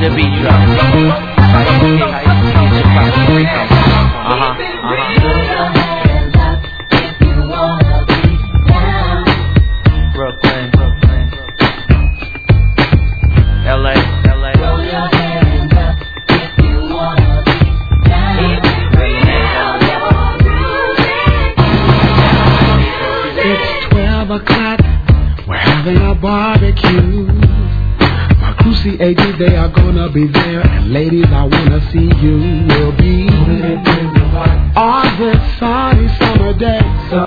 the beat drop. Brooklyn, LA. Throw your hands up if you wanna be down. It's 12 o'clock. We're having a barbecue. My crew CAD, they are gonna be there. And ladies, I wanna see you. We'll be on this sunny summer day.